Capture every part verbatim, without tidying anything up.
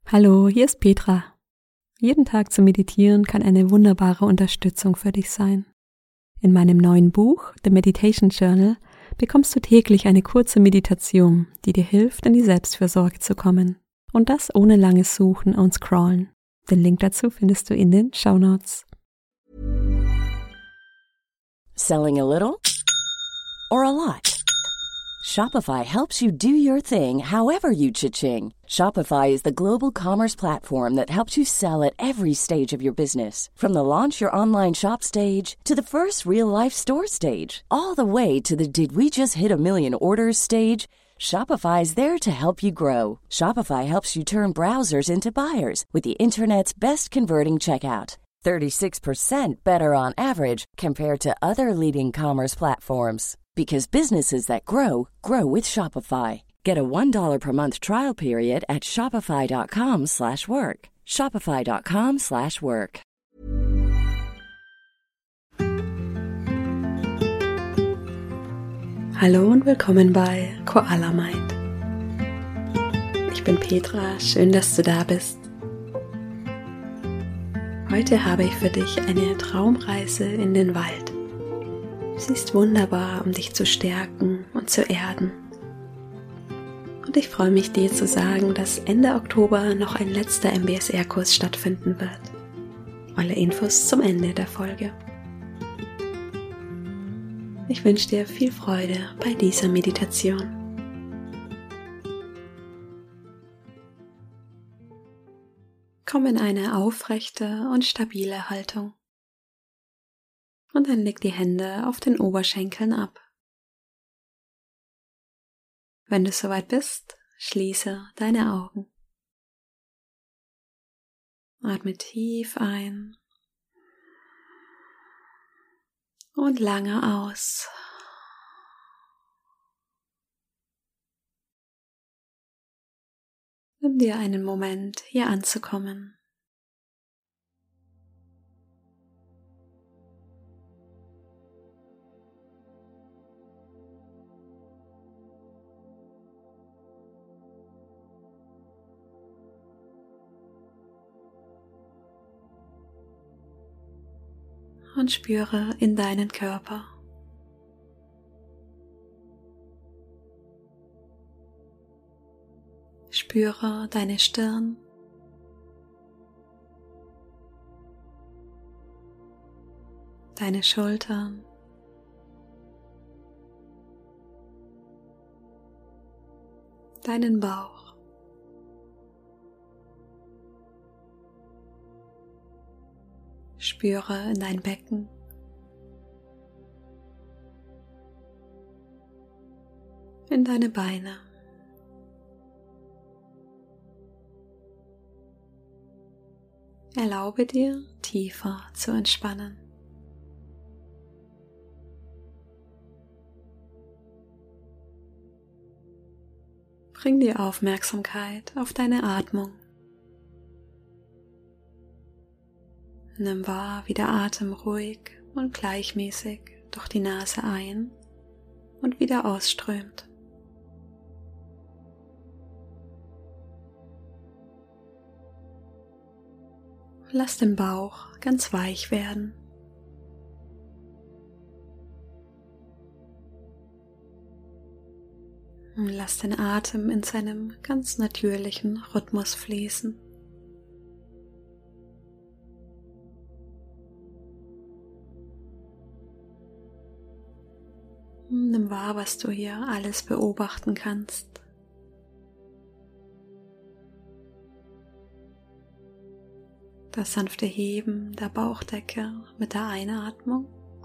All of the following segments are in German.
Hallo, hier ist Petra. Jeden Tag zu meditieren kann eine wunderbare Unterstützung für dich sein. In meinem neuen Buch, The Meditation Journal, bekommst du täglich eine kurze Meditation, die dir hilft, in die Selbstfürsorge zu kommen. Und das ohne langes Suchen und Scrollen. Den Link dazu findest du in den Shownotes. Selling a little or a lot? Shopify helps you do your thing however you cha-ching. Shopify is the global commerce platform that helps you sell at every stage of your business. From the launch your online shop stage to the first real-life store stage, all the way to the did we just hit a million orders stage. Shopify is there to help you grow. Shopify helps you turn browsers into buyers with the internet's best converting checkout. thirty-six percent better on average compared to other leading commerce platforms. Because businesses that grow, grow with Shopify. Get a one dollar per month trial period at shopify.com slash work. Shopify.com slash work. Hallo und willkommen bei Koala Mind. Ich bin Petra, schön, dass du da bist. Heute habe ich für dich eine Traumreise in den Wald. Sie ist wunderbar, um dich zu stärken und zu erden. Und ich freue mich, dir zu sagen, dass Ende Oktober noch ein letzter M B S R-Kurs stattfinden wird. Alle Infos zum Ende der Folge. Ich wünsche dir viel Freude bei dieser Meditation. Komm in eine aufrechte und stabile Haltung. Und dann leg die Hände auf den Oberschenkeln ab. Wenn du soweit bist, schließe deine Augen. Atme tief ein und lange aus. Nimm dir einen Moment, hier anzukommen. Und spüre in deinen Körper. Spüre deine Stirn, deine Schultern, deinen Bauch. Spüre in dein Becken. In deine Beine. Erlaube dir, tiefer zu entspannen. Bring die Aufmerksamkeit auf deine Atmung. Nimm wahr, wie der Atem ruhig und gleichmäßig durch die Nase ein und wieder ausströmt. Lass den Bauch ganz weich werden. Und lass den Atem in seinem ganz natürlichen Rhythmus fließen. Nimm wahr, was du hier alles beobachten kannst. Das sanfte Heben der Bauchdecke mit der Einatmung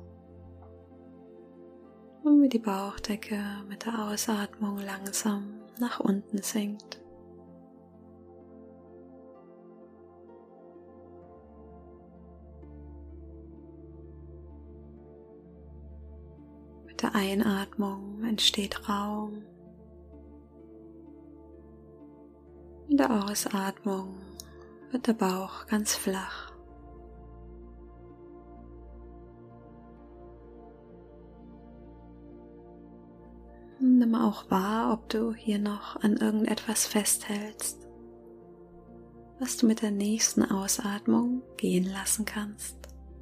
und wie die Bauchdecke mit der Ausatmung langsam nach unten sinkt. Mit der Einatmung entsteht Raum. In der Ausatmung wird der Bauch ganz flach. Nimm auch wahr, ob du hier noch an irgendetwas festhältst. was du mit der nächsten Ausatmung gehen lassen kannst.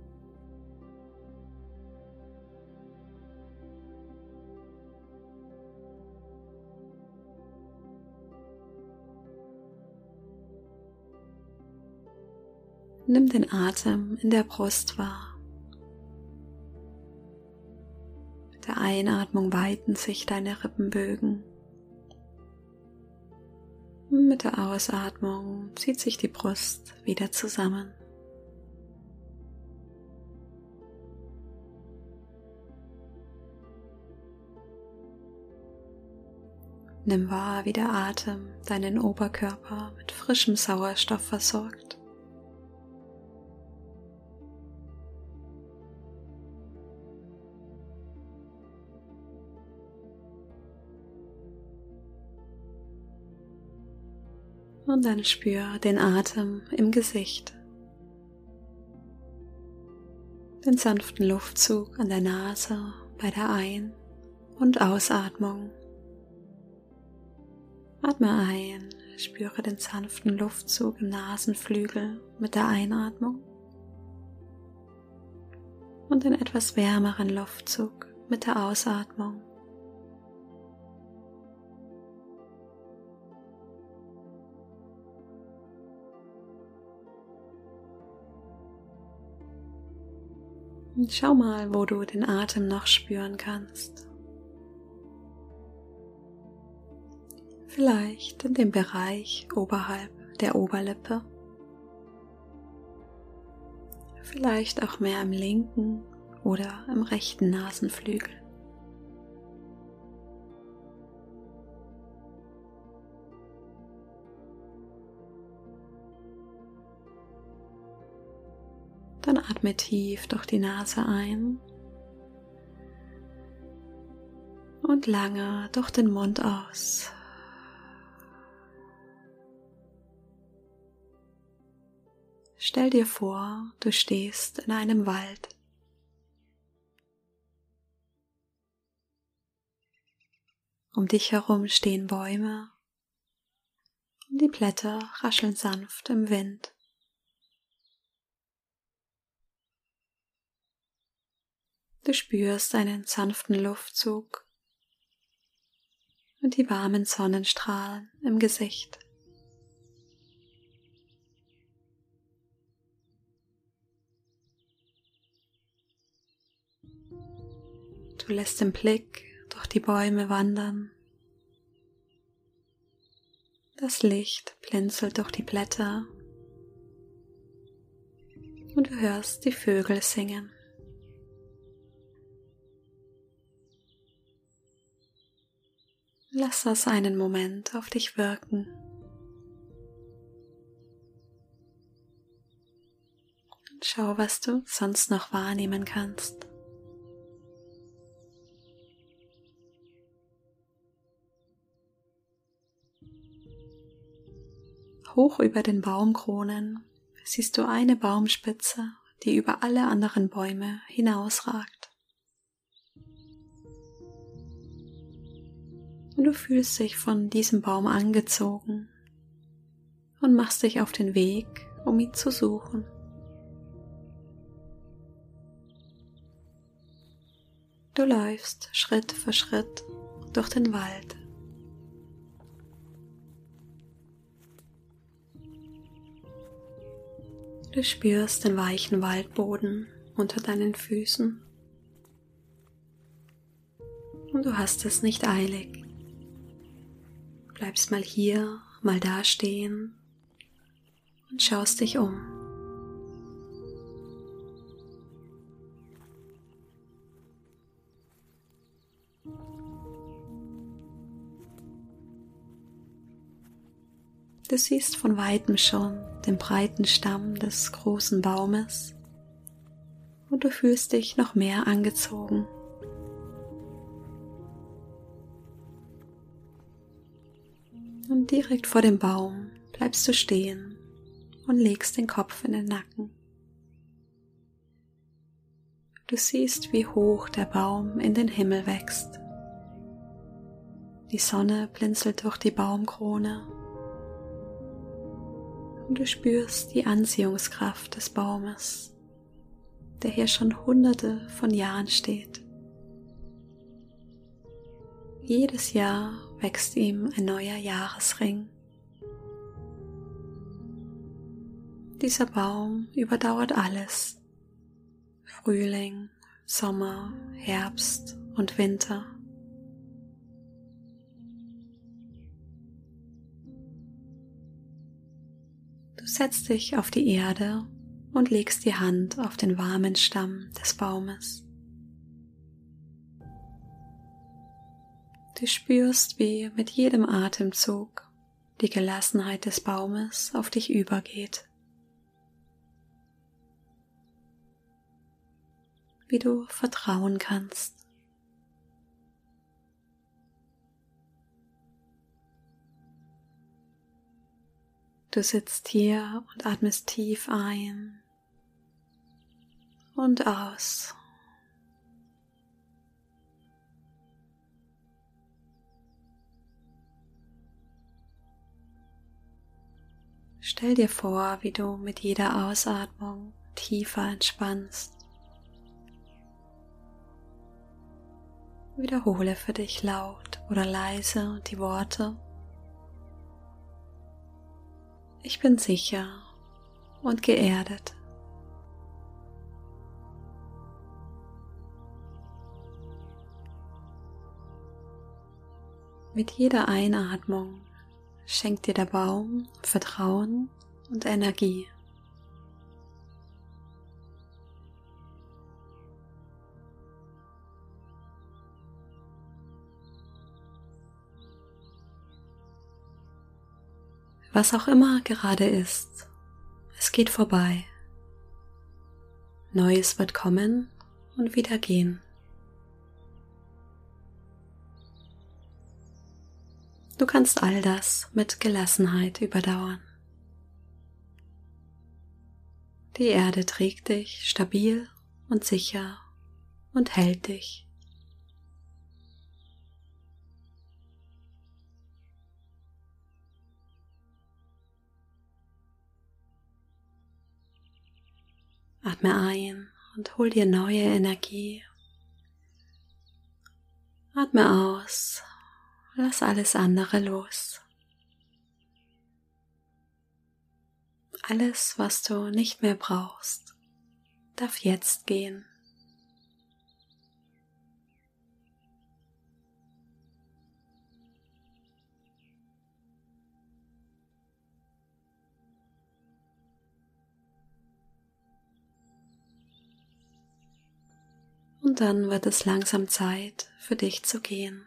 Nimm den Atem in der Brust wahr. Mit der Einatmung weiten sich deine Rippenbögen. Und mit der Ausatmung zieht sich die Brust wieder zusammen. Nimm wahr, wie der Atem deinen Oberkörper mit frischem Sauerstoff versorgt. Und dann spür den Atem im Gesicht, den sanften Luftzug an der Nase bei der Ein- und Ausatmung. Atme ein, spüre den sanften Luftzug im Nasenflügel mit der Einatmung und den etwas wärmeren Luftzug mit der Ausatmung. Und schau mal, wo du den Atem noch spüren kannst. Vielleicht in dem Bereich oberhalb der Oberlippe. Vielleicht auch mehr im linken oder im rechten Nasenflügel. Dann atme tief durch die Nase ein und lange durch den Mund aus. Stell dir vor, du stehst in einem Wald. Um dich herum stehen Bäume und die Blätter rascheln sanft im Wind. Du spürst einen sanften Luftzug und die warmen Sonnenstrahlen im Gesicht. Du lässt den Blick durch die Bäume wandern. Das Licht blinzelt durch die Blätter und du hörst die Vögel singen. Lass das einen Moment auf dich wirken. Und schau, was du sonst noch wahrnehmen kannst. Hoch über den Baumkronen siehst du eine Baumspitze, die über alle anderen Bäume hinausragt. Und du fühlst dich von diesem Baum angezogen und machst dich auf den Weg, um ihn zu suchen. Du läufst Schritt für Schritt durch den Wald. Du spürst den weichen Waldboden unter deinen Füßen und du hast es nicht eilig. Bleibst mal hier, mal da stehen und schaust dich um. Du siehst von weitem schon den breiten Stamm des großen Baumes und du fühlst dich noch mehr angezogen. Und direkt vor dem Baum bleibst du stehen und legst den Kopf in den Nacken. Du siehst, wie hoch der Baum in den Himmel wächst. Die Sonne blinzelt durch die Baumkrone Und du spürst die Anziehungskraft des Baumes, der hier schon hunderte von Jahren steht. Jedes Jahr wächst ihm ein neuer Jahresring. Dieser Baum überdauert alles: Frühling, Sommer, Herbst und Winter. Du setzt dich auf die Erde und legst die Hand auf den warmen Stamm des Baumes. Du spürst, wie mit jedem Atemzug die Gelassenheit des Baumes auf dich übergeht. Wie du vertrauen kannst. Du sitzt hier und atmest tief ein und aus. Stell dir vor, wie du mit jeder Ausatmung tiefer entspannst. Wiederhole für dich laut oder leise die Worte: Ich bin sicher und geerdet. Mit jeder Einatmung schenkt dir der Baum Vertrauen und Energie. Was auch immer gerade ist, es geht vorbei. Neues wird kommen und wieder gehen. Du kannst all das mit Gelassenheit überdauern. Die Erde trägt dich stabil und sicher und hält dich. Atme ein und hol dir neue Energie. Atme aus, lass alles andere los. Alles, was du nicht mehr brauchst, darf jetzt gehen. Und dann wird es langsam Zeit für dich zu gehen.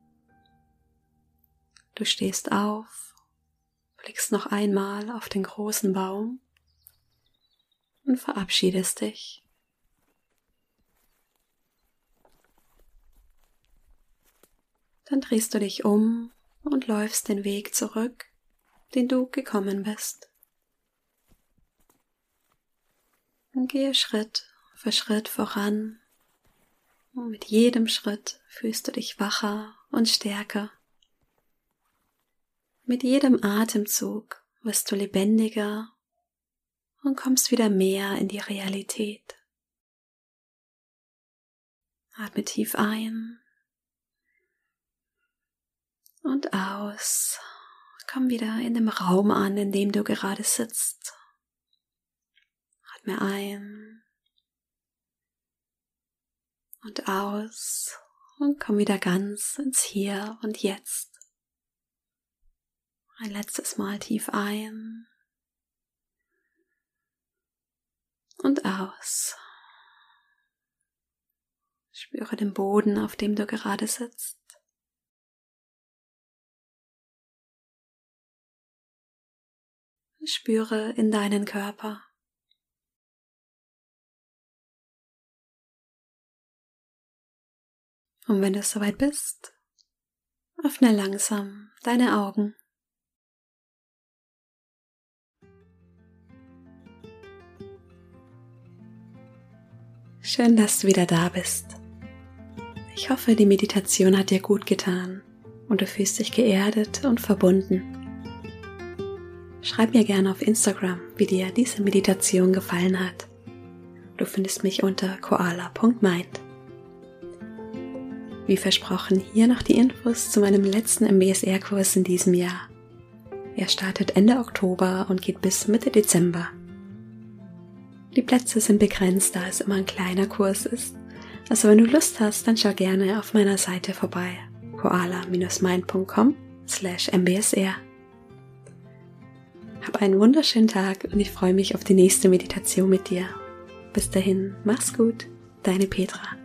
Du stehst auf, blickst noch einmal auf den großen Baum und verabschiedest dich. Dann drehst du dich um und läufst den Weg zurück, den du gekommen bist. Und gehe Schritt für Schritt voran. Und mit jedem Schritt fühlst du dich wacher und stärker. Mit jedem Atemzug wirst du lebendiger und kommst wieder mehr in die Realität. Atme tief ein und aus. Komm wieder in dem Raum an, in dem du gerade sitzt. Atme ein und aus und komm wieder ganz ins Hier und Jetzt. Ein letztes Mal tief ein und aus. Spüre den Boden, auf dem du gerade sitzt. Spüre in deinen Körper. Und wenn du soweit bist, öffne langsam deine Augen. Schön, dass du wieder da bist. Ich hoffe, die Meditation hat dir gut getan und du fühlst dich geerdet und verbunden. Schreib mir gerne auf Instagram, wie dir diese Meditation gefallen hat. Du findest mich unter koala punkt mind. Wie versprochen, hier noch die Infos zu meinem letzten M B S R-Kurs in diesem Jahr. Er startet Ende Oktober und geht bis Mitte Dezember. Die Plätze sind begrenzt, da es immer ein kleiner Kurs ist. Also wenn du Lust hast, dann schau gerne auf meiner Seite vorbei. koala Bindestrich mind punkt com slash M B S R. Hab einen wunderschönen Tag und ich freue mich auf die nächste Meditation mit dir. Bis dahin, mach's gut, deine Petra.